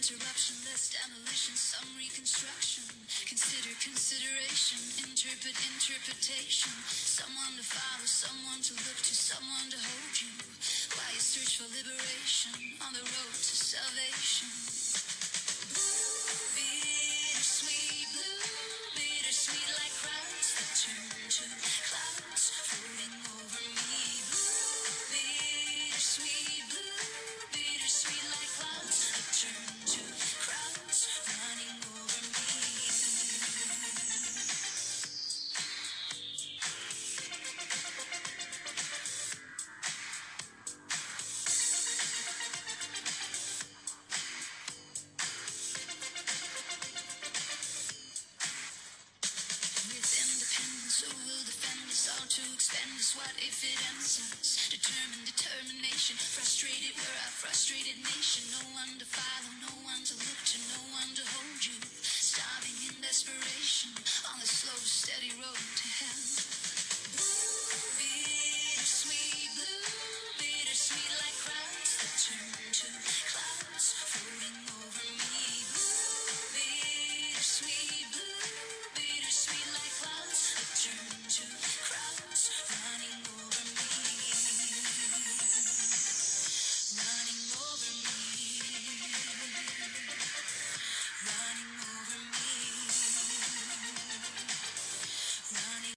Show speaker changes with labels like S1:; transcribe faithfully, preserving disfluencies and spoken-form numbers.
S1: interruption, less demolition, some reconstruction. Consider consideration, interpret interpretation. Someone to follow, someone to look to, someone to hold you while you search for liberation on the road to salvation. Blue, bittersweet, blue, bittersweet like crowds that turn to clouds floating over me. Blue, bittersweet, blue, bittersweet like clouds that turn to crowds running over me. With independence, who will defend us? All to expend us. What if it ends us? Determined determination, frustrated, we're a frustrated nation. No one to